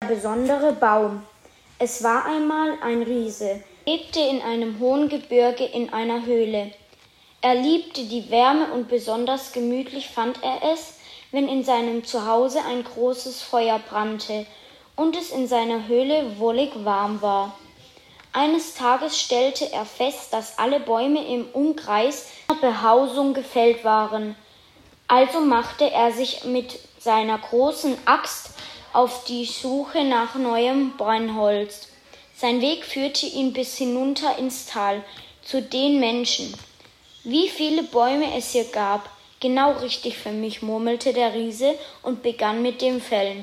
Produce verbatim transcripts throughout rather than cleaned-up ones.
Besondere Baum. Es war einmal ein Riese, lebte in einem hohen Gebirge in einer Höhle. Er liebte die Wärme und besonders gemütlich fand er es, wenn in seinem Zuhause ein großes Feuer brannte und es in seiner Höhle wollig warm war. Eines Tages stellte er fest, dass alle Bäume im Umkreis der Behausung gefällt waren. Also machte er sich mit seiner großen Axt auf die Suche nach neuem Brennholz. Sein Weg führte ihn bis hinunter ins Tal, zu den Menschen. Wie viele Bäume es hier gab, genau richtig für mich, murmelte der Riese und begann mit dem Fällen.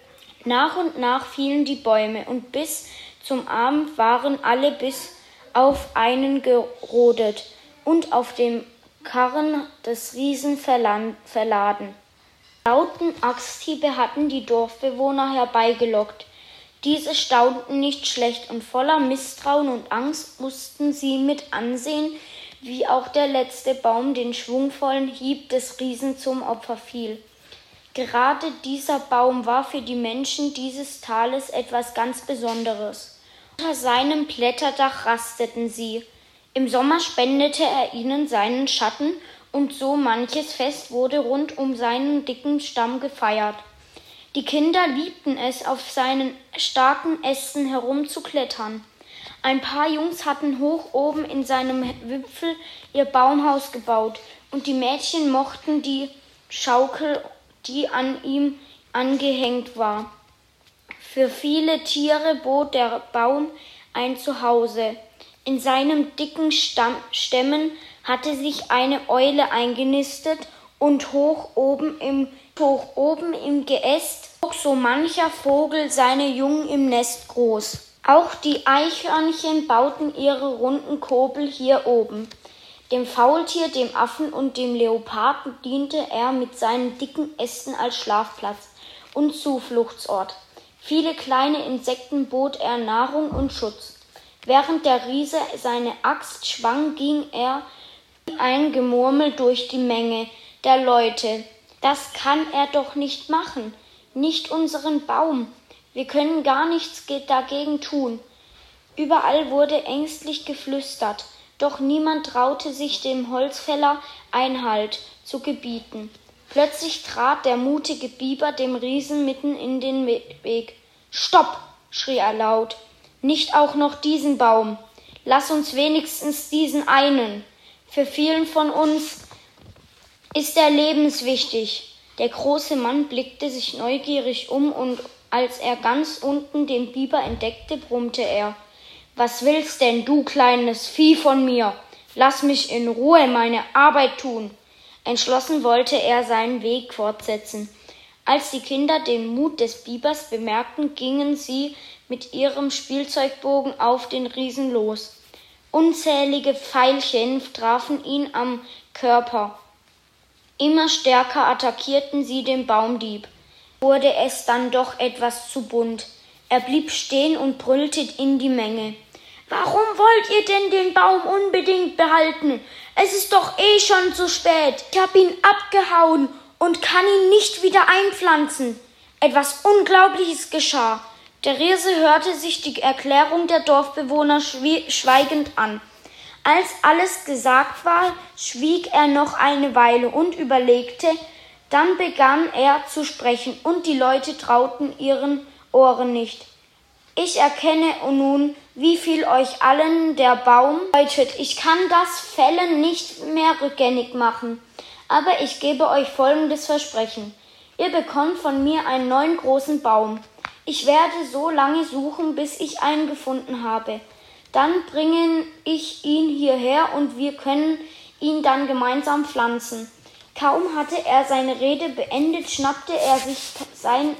Nach und nach fielen die Bäume, und bis zum Abend waren alle bis auf einen gerodet und auf dem Karren des Riesen verladen. Lauten Axthiebe hatten die Dorfbewohner herbeigelockt. Diese staunten nicht schlecht, und voller Misstrauen und Angst mussten sie mit ansehen, wie auch der letzte Baum den schwungvollen Hieb des Riesen zum Opfer fiel. Gerade dieser Baum war für die Menschen dieses Tales etwas ganz Besonderes. Unter seinem Blätterdach rasteten sie. Im Sommer spendete er ihnen seinen Schatten, und so manches Fest wurde rund um seinen dicken Stamm gefeiert. Die Kinder liebten es, auf seinen starken Ästen herumzuklettern. Ein paar Jungs hatten hoch oben in seinem Wipfel ihr Baumhaus gebaut, und die Mädchen mochten die Schaukel, die an ihm angehängt war. Für viele Tiere bot der Baum ein Zuhause. In seinen dicken Stamm, Stämmen hatte sich eine Eule eingenistet, und hoch oben im, hoch oben im Geäst zog so mancher Vogel seine Jungen im Nest groß. Auch die Eichhörnchen bauten ihre runden Kobel hier oben. Dem Faultier, dem Affen und dem Leoparden diente er mit seinen dicken Ästen als Schlafplatz und Zufluchtsort. Viele kleine Insekten bot er Nahrung und Schutz. Während der Riese seine Axt schwang, ging er wie ein Gemurmel durch die Menge der Leute. Das kann er doch nicht machen, nicht unseren Baum. Wir können gar nichts dagegen tun. Überall wurde ängstlich geflüstert, doch niemand traute sich dem Holzfäller Einhalt zu gebieten. Plötzlich trat der mutige Biber dem Riesen mitten in den Weg. »Stopp«, schrie er laut, »nicht auch noch diesen Baum. Lass uns wenigstens diesen einen. Für vielen von uns ist er lebenswichtig.« Der große Mann blickte sich neugierig um, und als er ganz unten den Biber entdeckte, brummte er. »Was willst denn, du kleines Vieh von mir? Lass mich in Ruhe meine Arbeit tun.« Entschlossen wollte er seinen Weg fortsetzen. Als die Kinder den Mut des Bibers bemerkten, gingen sie mit ihrem Spielzeugbogen auf den Riesen los. Unzählige Pfeilchen trafen ihn am Körper. Immer stärker attackierten sie den Baumdieb. Wurde es dann doch etwas zu bunt. Er blieb stehen und brüllte in die Menge. »Warum wollt ihr denn den Baum unbedingt behalten? Es ist doch eh schon zu spät. Ich habe ihn abgehauen und kann ihn nicht wieder einpflanzen.« Etwas Unglaubliches geschah. Der Riese hörte sich die Erklärung der Dorfbewohner schweigend an. Als alles gesagt war, schwieg er noch eine Weile und überlegte. Dann begann er zu sprechen, und die Leute trauten ihren Ohren nicht. »Ich erkenne nun, wie viel euch allen der Baum bedeutet. Ich kann das Fällen nicht mehr rückgängig machen, aber ich gebe euch folgendes Versprechen. Ihr bekommt von mir einen neuen großen Baum. Ich werde so lange suchen, bis ich einen gefunden habe. Dann bringe ich ihn hierher, und wir können ihn dann gemeinsam pflanzen.« Kaum hatte er seine Rede beendet, schnappte er sich seinen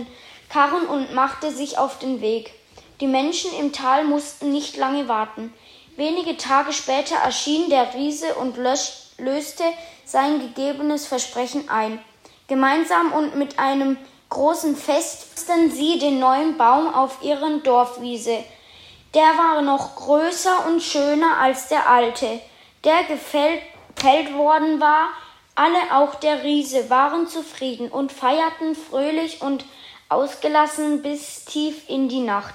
Karren und machte sich auf den Weg. Die Menschen im Tal mussten nicht lange warten. Wenige Tage später erschien der Riese und löste sein gegebenes Versprechen ein. Gemeinsam und mit einem großen Fest pflanzten sie den neuen Baum auf ihren Dorfwiese. Der war noch größer und schöner als der alte, der gefällt worden war. Alle, auch der Riese, waren zufrieden und feierten fröhlich, und ausgelassen bis tief in die Nacht.